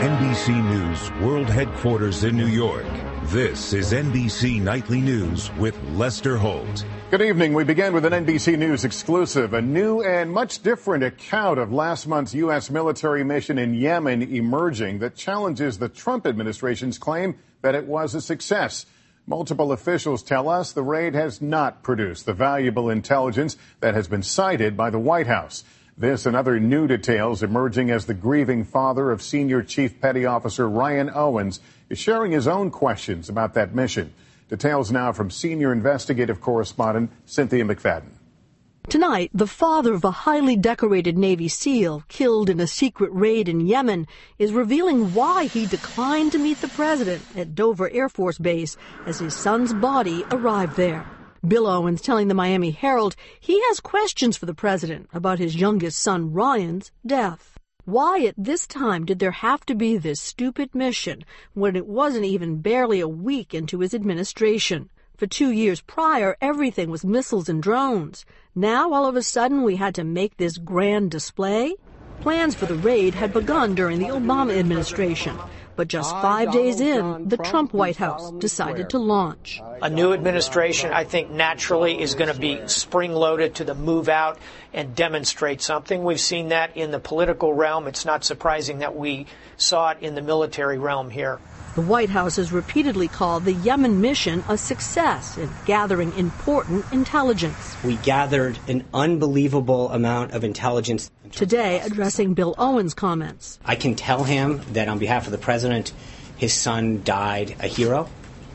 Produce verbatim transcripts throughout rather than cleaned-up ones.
N B C News World Headquarters in New York, this is N B C Nightly News with Lester Holt. Good evening. We begin with an N B C News exclusive. A new and much different account of last month's U S military mission in Yemen emerging that challenges the Trump administration's claim that it was a success. Multiple officials tell us the raid has not produced the valuable intelligence that has been cited by the White House. This and other new details emerging as the grieving father of Senior Chief Petty Officer Ryan Owens is sharing his own questions about that mission. Details now from senior investigative correspondent Cynthia McFadden. Tonight, the father of a highly decorated Navy SEAL killed in a secret raid in Yemen is revealing why he declined to meet the president at Dover Air Force Base as his son's body arrived there. Bill Owens telling the Miami Herald he has questions for the president about his youngest son Ryan's death. Why at this time did there have to be this stupid mission when it wasn't even barely a week into his administration? For two years prior, everything was missiles and drones. Now, all of a sudden, we had to make this grand display? Plans for the raid had begun during the Obama administration. But just five days in, the Trump White House decided to launch. A new administration, I think, naturally is going to be spring-loaded to the move out and demonstrate something. We've seen that in the political realm. It's not surprising that we saw it in the military realm here. The White House has repeatedly called the Yemen mission a success in gathering important intelligence. We gathered an unbelievable amount of intelligence. Today, addressing Bill Owens' comments. I can tell him that on behalf of the president, his son died a hero,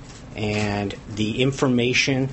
and the information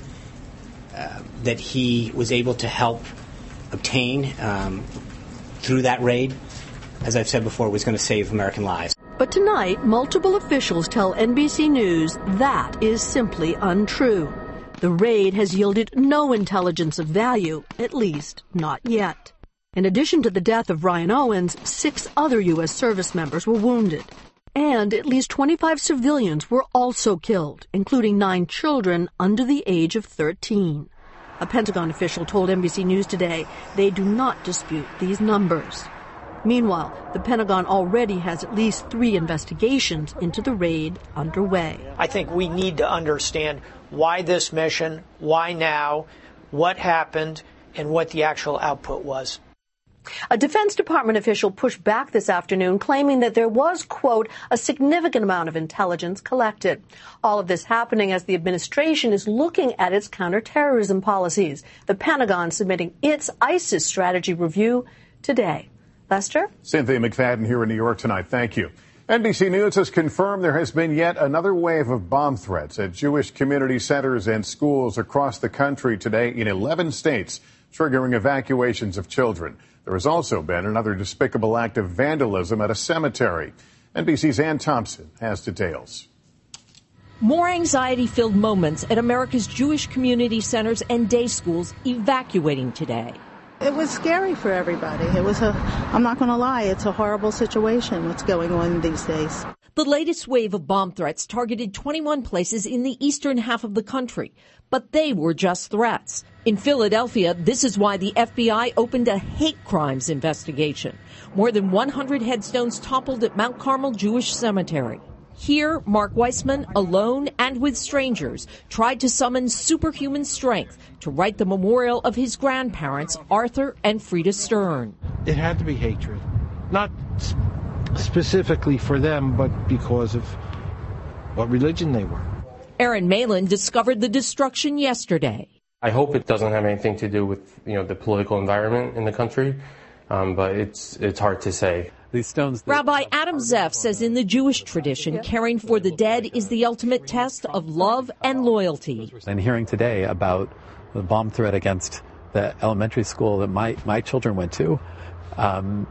uh, that he was able to help obtain um, through that raid, as I've said before, was going to save American lives. But tonight, multiple officials tell N B C News that is simply untrue. The raid has yielded no intelligence of value, at least not yet. In addition to the death of Ryan Owens, six other U S service members were wounded. And at least twenty-five civilians were also killed, including nine children under the age of thirteen. A Pentagon official told N B C News today they do not dispute these numbers. Meanwhile, the Pentagon already has at least three investigations into the raid underway. I think we need to understand why this mission, why now, what happened, and what the actual output was. A Defense Department official pushed back this afternoon, claiming that there was, quote, a significant amount of intelligence collected. All of this happening as the administration is looking at its counterterrorism policies. The Pentagon submitting its ISIS strategy review today. Lester? Cynthia McFadden here in New York tonight. Thank you. N B C News has confirmed there has been yet another wave of bomb threats at Jewish community centers and schools across the country today in eleven states, triggering evacuations of children. There has also been another despicable act of vandalism at a cemetery. N B C's Ann Thompson has details. More anxiety-filled moments at America's Jewish community centers and day schools evacuating today. It was scary for everybody. It was a, I'm not going to lie, it's a horrible situation what's going on these days. The latest wave of bomb threats targeted twenty-one places in the eastern half of the country, but they were just threats. In Philadelphia, this is why the F B I opened a hate crimes investigation. More than one hundred headstones toppled at Mount Carmel Jewish Cemetery. Here, Mark Weissman, alone and with strangers, tried to summon superhuman strength to write the memorial of his grandparents, Arthur and Frida Stern. It had to be hatred, not specifically for them, but because of what religion they were. Aaron Malin discovered the destruction yesterday. I hope it doesn't have anything to do with, you know, the political environment in the country, um, but it's it's hard to say. These stones Rabbi Adam Zeff says in the Jewish tradition, caring for the dead is the ultimate test of love and loyalty. And hearing today about the bomb threat against the elementary school that my, my children went to, um,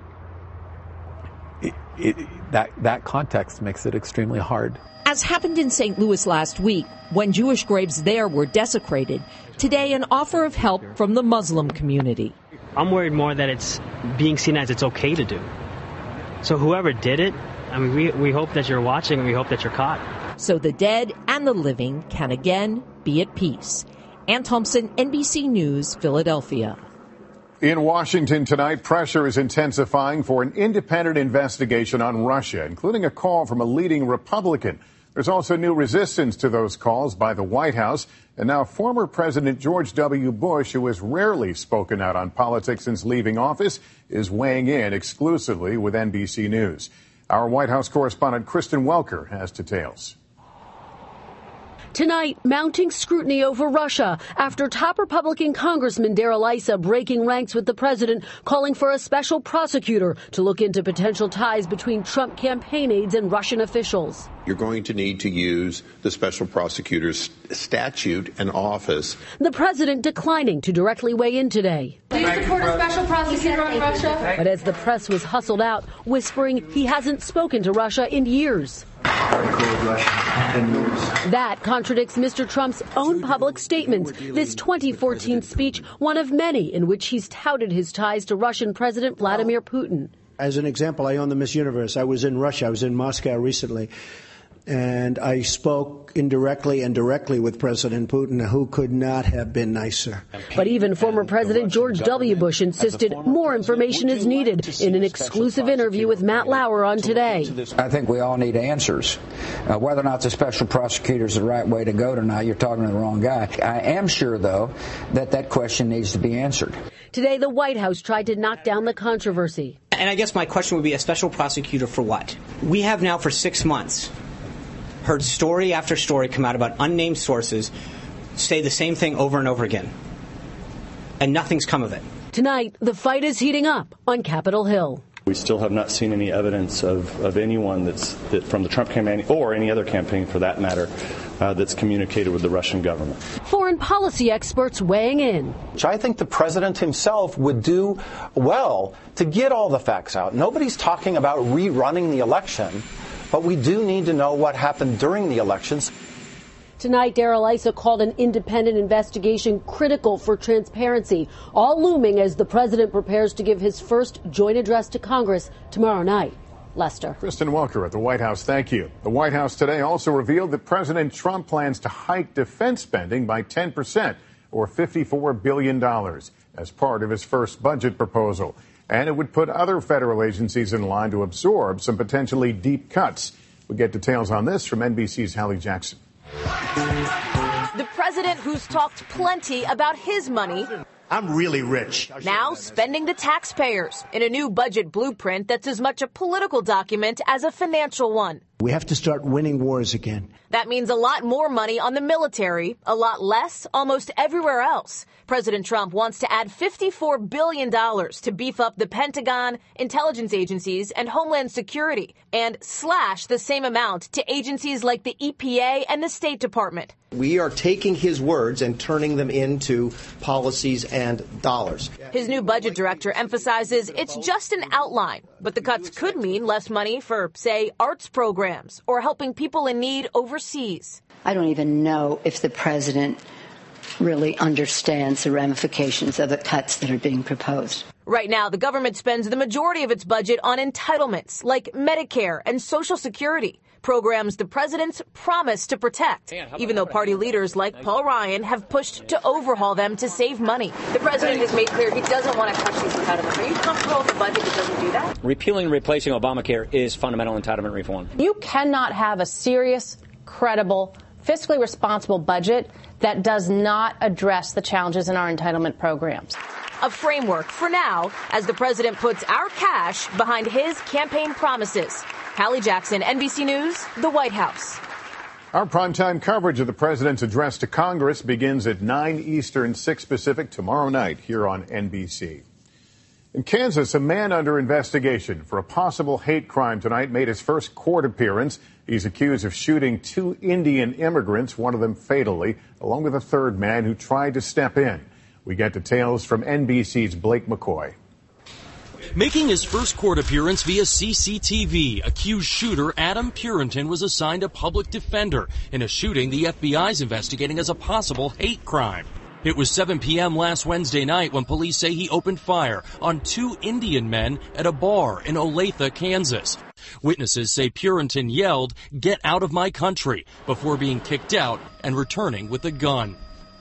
it, it, that, that context makes it extremely hard. As happened in Saint Louis last week, when Jewish graves there were desecrated, today an offer of help from the Muslim community. I'm worried more that it's being seen as it's okay to do. So whoever did it, I mean, we, we hope that you're watching and we hope that you're caught. So the dead and the living can again be at peace. Ann Thompson, N B C News, Philadelphia. In Washington tonight, pressure is intensifying for an independent investigation on Russia, including a call from a leading Republican. There's also new resistance to those calls by the White House. And now former President George W. Bush, who has rarely spoken out on politics since leaving office, is weighing in exclusively with N B C News. Our White House correspondent Kristen Welker has details. Tonight, mounting scrutiny over Russia after top Republican Congressman Darrell Issa breaking ranks with the president, calling for a special prosecutor to look into potential ties between Trump campaign aides and Russian officials. You're going to need to use the special prosecutor's statute and office. The president declining to directly weigh in today. Do you support a special prosecutor on Russia? But as the press was hustled out, whispering he hasn't spoken to Russia in years. That contradicts Mister Trump's own public statements. This twenty fourteen speech, one of many in which he's touted his ties to Russian President Vladimir Putin. As an example, I own the Miss Universe. I was in Russia. I was in Moscow recently. And I spoke indirectly and directly with President Putin, who could not have been nicer. But even former President George W. Bush insisted more information is needed in an exclusive interview with Matt Lauer on Today. I think we all need answers. Uh, whether or not the special prosecutor is the right way to go tonight, you're talking to the wrong guy. I am sure, though, that that question needs to be answered. Today, the White House tried to knock down the controversy. And I guess my question would be a special prosecutor for what? We have now for six months heard story after story come out about unnamed sources say the same thing over and over again. And nothing's come of it. Tonight, the fight is heating up on Capitol Hill. We still have not seen any evidence of, of anyone that's that from the Trump campaign or any other campaign for that matter uh, that's communicated with the Russian government. Foreign policy experts weighing in. Which I think the president himself would do well to get all the facts out. Nobody's talking about rerunning the election, but we do need to know what happened during the elections. Tonight, Darrell Issa called an independent investigation critical for transparency, all looming as the president prepares to give his first joint address to Congress tomorrow night. Lester. Kristen Welker at the White House, thank you. The White House today also revealed that President Trump plans to hike defense spending by ten percent, or fifty-four billion dollars, as part of his first budget proposal. And it would put other federal agencies in line to absorb some potentially deep cuts. We'll get details on this from N B C's Hallie Jackson. The president who's talked plenty about his money. I'm really rich. Now spending the taxpayers in a new budget blueprint that's as much a political document as a financial one. We have to start winning wars again. That means a lot more money on the military, a lot less almost everywhere else. President Trump wants to add fifty-four billion dollars to beef up the Pentagon, intelligence agencies, and Homeland Security, and slash the same amount to agencies like the E P A and the State Department. We are taking his words and turning them into policies and dollars. His new budget director emphasizes it's just an outline, but the cuts could mean less money for, say, arts programs or helping people in need overseas. I don't even know if the president really understands the ramifications of the cuts that are being proposed. Right now, the government spends the majority of its budget on entitlements like Medicare and Social Security, programs the president's promised to protect, even though party leaders like Paul Ryan have pushed to overhaul them to save money. The president has made clear he doesn't want to touch these entitlements. Are you comfortable with a budget that doesn't do that? Repealing and replacing Obamacare is fundamental entitlement reform. You cannot have a serious, credible, fiscally responsible budget that does not address the challenges in our entitlement programs. A framework for now as the president puts our cash behind his campaign promises. Hallie Jackson, N B C News, the White House. Our primetime coverage of the president's address to Congress begins at nine Eastern, six Pacific tomorrow night here on N B C. In Kansas, a man under investigation for a possible hate crime tonight made his first court appearance. He's accused of shooting two Indian immigrants, one of them fatally, along with a third man who tried to step in. We get details from N B C's Blake McCoy. Making his first court appearance via C C T V, accused shooter Adam Purinton was assigned a public defender in a shooting the F B I's investigating as a possible hate crime. It was seven p.m. last Wednesday night when police say he opened fire on two Indian men at a bar in Olathe, Kansas. Witnesses say Purinton yelled, "Get out of my country," before being kicked out and returning with a gun.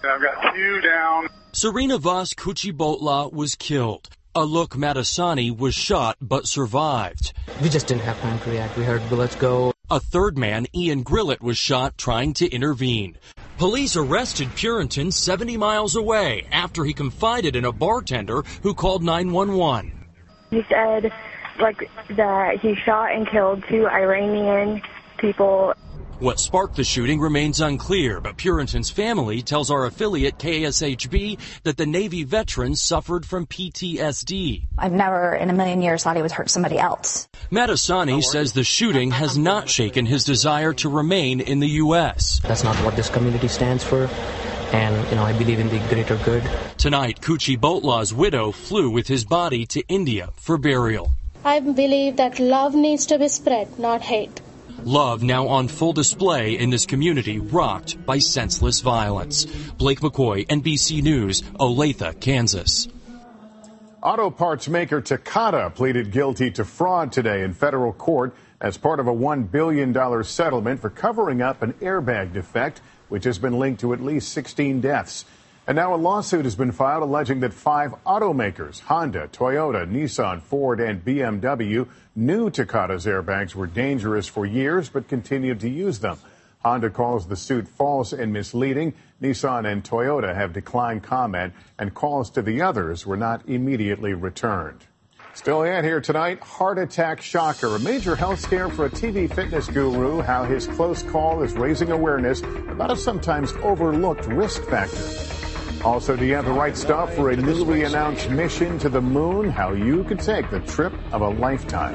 I've got two down. Srinivas Kuchibhotla was killed. Alok Madasani was shot but survived. We just didn't have time to react. We heard bullets go. A third man, Ian Grillett, was shot trying to intervene. Police arrested Purinton seventy miles away after he confided in a bartender who called nine one one. He said, like, that he shot and killed two Iranian people. What sparked the shooting remains unclear, but Purinton's family tells our affiliate K S H B that the Navy veteran suffered from P T S D. I've never in a million years thought he would hurt somebody else. Madasani says the shooting has not shaken his desire to remain in the U S. That's not what this community stands for, and, you know, I believe in the greater good. Tonight, Kuchibhotla's widow flew with his body to India for burial. I believe that love needs to be spread, not hate. Love now on full display in this community rocked by senseless violence. Blake McCoy, N B C News, Olathe, Kansas. Auto parts maker Takata pleaded guilty to fraud today in federal court as part of a one billion dollars settlement for covering up an airbag defect, which has been linked to at least sixteen deaths. And now a lawsuit has been filed alleging that five automakers, Honda, Toyota, Nissan, Ford, and B M W, knew Takata's airbags were dangerous for years but continued to use them. Honda calls the suit false and misleading. Nissan and Toyota have declined comment, and calls to the others were not immediately returned. Still ahead here tonight, heart attack shocker, a major health scare for a T V fitness guru, how his close call is raising awareness about a sometimes overlooked risk factor. Also, do you have the right stuff for a newly announced mission to the moon? How you could take the trip of a lifetime.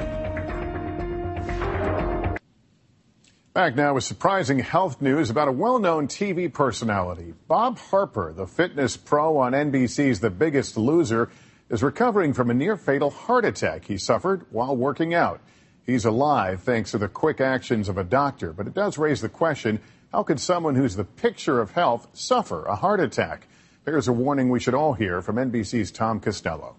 Back now with surprising health news about a well-known T V personality. Bob Harper, the fitness pro on N B C's The Biggest Loser, is recovering from a near-fatal heart attack he suffered while working out. He's alive thanks to the quick actions of a doctor, but it does raise the question, how could someone who's the picture of health suffer a heart attack? Here's a warning we should all hear from N B C's Tom Costello.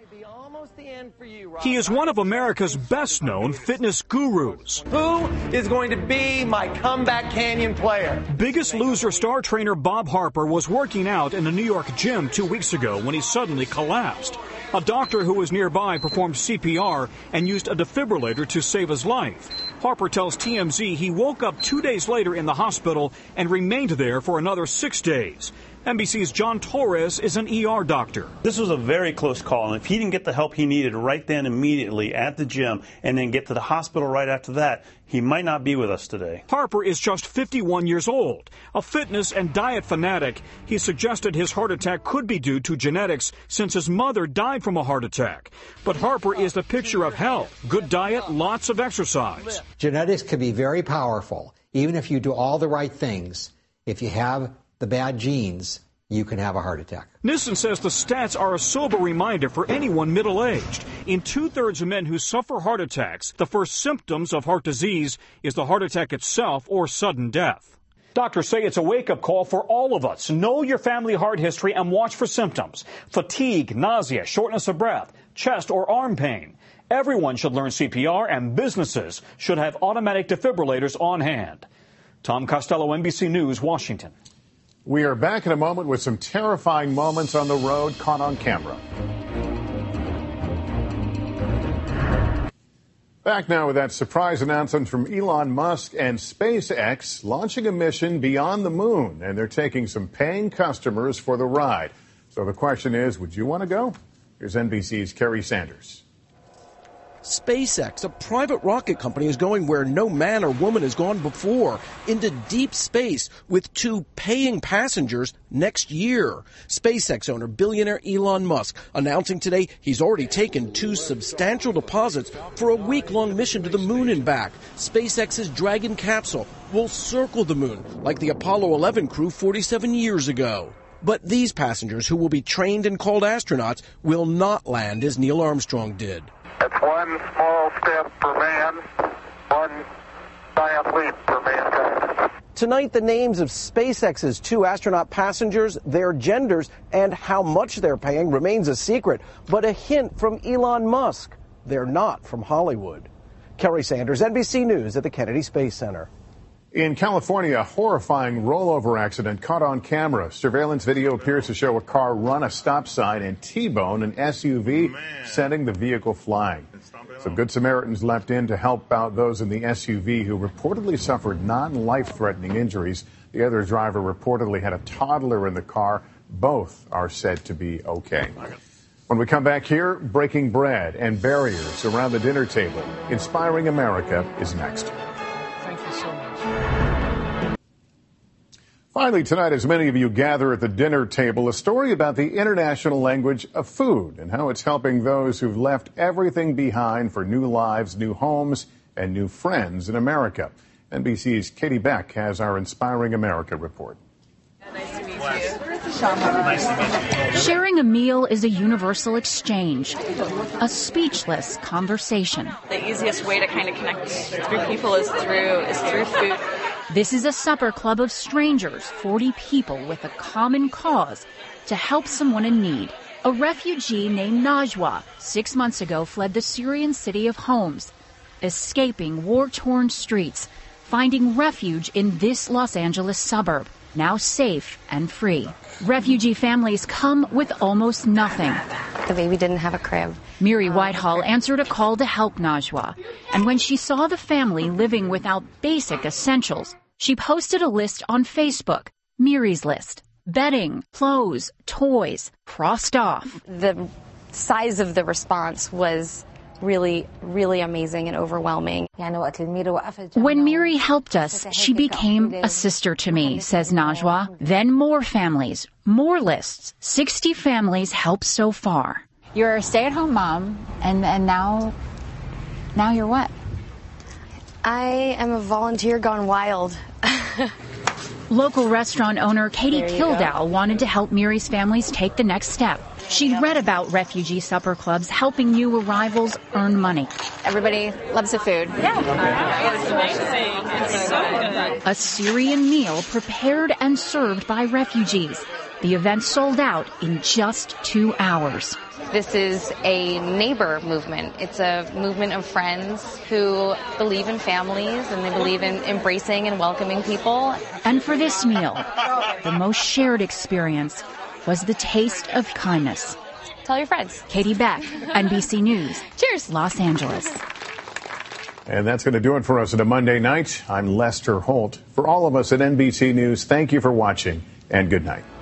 He is one of America's best-known fitness gurus. Who is going to be my comeback canyon player? Biggest Loser star trainer Bob Harper was working out in a New York gym two weeks ago when he suddenly collapsed. A doctor who was nearby performed C P R and used a defibrillator to save his life. Harper tells T M Z he woke up two days later in the hospital and remained there for another six days. N B C's John Torres is an E R doctor. This was a very close call, and if he didn't get the help he needed right then immediately at the gym and then get to the hospital right after that, he might not be with us today. Harper is just fifty-one years old. A fitness and diet fanatic, he suggested his heart attack could be due to genetics since his mother died from a heart attack. But Harper is the picture of health, good diet, lots of exercise. Genetics can be very powerful. Even if you do all the right things, if you have the bad genes, you can have a heart attack. Nissen says the stats are a sober reminder for anyone middle-aged. In two-thirds of men who suffer heart attacks, the first symptoms of heart disease is the heart attack itself or sudden death. Doctors say it's a wake-up call for all of us. Know your family heart history and watch for symptoms. Fatigue, nausea, shortness of breath, chest or arm pain. Everyone should learn C P R, and businesses should have automatic defibrillators on hand. Tom Costello, N B C News, Washington. We are back in a moment with some terrifying moments on the road caught on camera. Back now with that surprise announcement from Elon Musk and SpaceX launching a mission beyond the moon, and they're taking some paying customers for the ride. So the question is, would you want to go? Here's N B C's Kerry Sanders. SpaceX, a private rocket company, is going where no man or woman has gone before, into deep space with two paying passengers next year. SpaceX owner billionaire Elon Musk announcing today he's already taken two substantial deposits for a week-long mission to the moon and back. SpaceX's Dragon capsule will circle the moon like the Apollo eleven crew forty-seven years ago. But these passengers, who will be trained and called astronauts, will not land as Neil Armstrong did. It's one small step for man, one giant leap for mankind. Tonight, the names of SpaceX's two astronaut passengers, their genders, and how much they're paying remains a secret. But a hint from Elon Musk, they're not from Hollywood. Kerry Sanders, N B C News at the Kennedy Space Center. In California, a horrifying rollover accident caught on camera. Surveillance video appears to show a car run a stop sign and T-bone an S U V, sending the vehicle flying. Some Good Samaritans leapt in to help out those in the S U V who reportedly suffered non-life-threatening injuries. The other driver reportedly had a toddler in the car. Both are said to be okay. When we come back here, breaking bread and barriers around the dinner table. Inspiring America is next. Thank you so much. Finally, tonight, as many of you gather at the dinner table, a story about the international language of food and how it's helping those who've left everything behind for new lives, new homes, and new friends in America. N B C's Katie Beck has our Inspiring America report. Nice to meet you. Nice to meet you. Sharing a meal is a universal exchange, a speechless conversation. The easiest way to kind of connect through people is through is through food. This is a supper club of strangers, forty people with a common cause to help someone in need. A refugee named Najwa six months ago fled the Syrian city of Homs, escaping war-torn streets, finding refuge in this Los Angeles suburb, now safe and free. Refugee families come with almost nothing. The baby didn't have a crib. Miri Whitehall answered a call to help Najwa, and when she saw the family living without basic essentials, she posted a list on Facebook, Miri's List. Bedding, clothes, toys, crossed off. The size of the response was really, really amazing and overwhelming. When Miri helped us, she became a sister to me, says Najwa. Then more families, more lists. sixty families helped so far. You're a stay-at-home mom, and, and now, now you're what? I am a volunteer gone wild. Local restaurant owner Katie Kildow wanted to help Miri's families take the next step. She'd read about refugee supper clubs helping new arrivals earn money. Everybody loves the food. Yeah, it's amazing. It's so good. A Syrian meal prepared and served by refugees. The event sold out in just two hours. This is a neighbor movement. It's a movement of friends who believe in families and they believe in embracing and welcoming people. And for this meal, the most shared experience was the taste of kindness. Tell your friends. Katie Beck, N B C News. Cheers. Los Angeles. And that's going to do it for us on a Monday night. I'm Lester Holt. For all of us at N B C News, thank you for watching and good night.